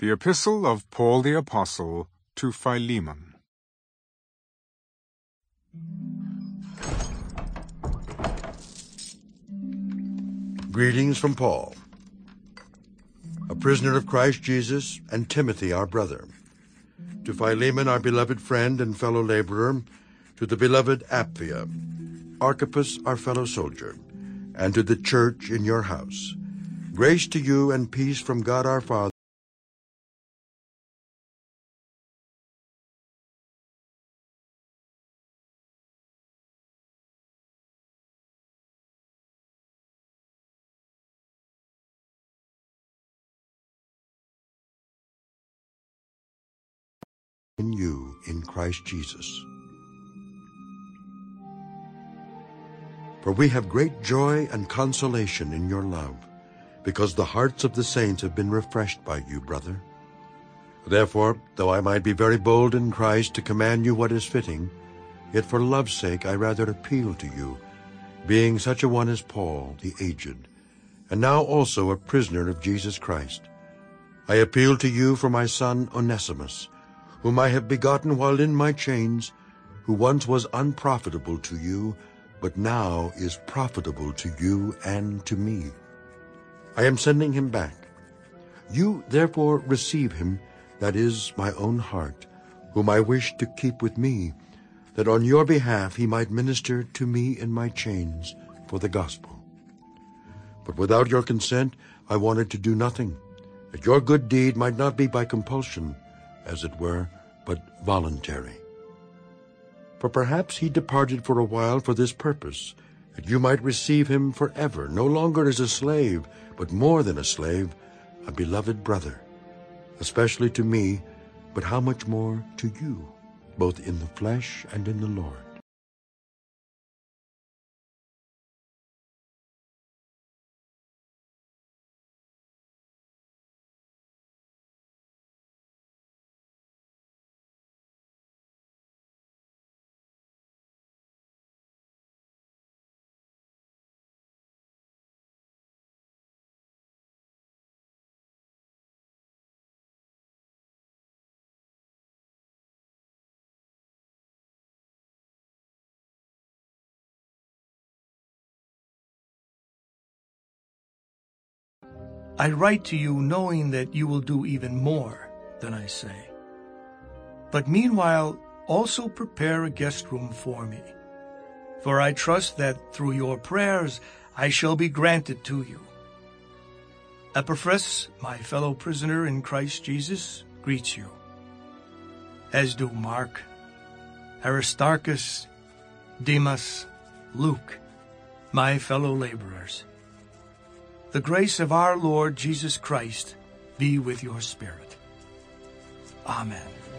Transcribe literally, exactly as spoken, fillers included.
The Epistle of Paul the Apostle to Philemon. Greetings from Paul, a prisoner of Christ Jesus, and Timothy our brother. To Philemon our beloved friend and fellow laborer, to the beloved Apphia, Archippus our fellow soldier, and to the church in your house. Grace to you and peace from God our Father. In you, in Christ Jesus. For we have great joy and consolation in your love, because the hearts of the saints have been refreshed by you, brother. Therefore, though I might be very bold in Christ to command you what is fitting, yet for love's sake I rather appeal to you, being such a one as Paul, the aged, and now also a prisoner of Jesus Christ. I appeal to you for my son Onesimus, whom I have begotten while in my chains, who once was unprofitable to you, but now is profitable to you and to me. I am sending him back. You therefore receive him, that is, my own heart, whom I wish to keep with me, that on your behalf he might minister to me in my chains for the gospel. But without your consent I wanted to do nothing, that your good deed might not be by compulsion, as it were, but voluntary. For perhaps he departed for a while for this purpose, that you might receive him forever, no longer as a slave, but more than a slave, a beloved brother, especially to me, but how much more to you, both in the flesh and in the Lord. I write to you knowing that you will do even more than I say. But meanwhile, also prepare a guest room for me. For I trust that through your prayers I shall be granted to you. Epaphras, my fellow prisoner in Christ Jesus, greets you, as do Mark, Aristarchus, Demas, Luke, my fellow laborers. The grace of our Lord Jesus Christ be with your spirit. Amen.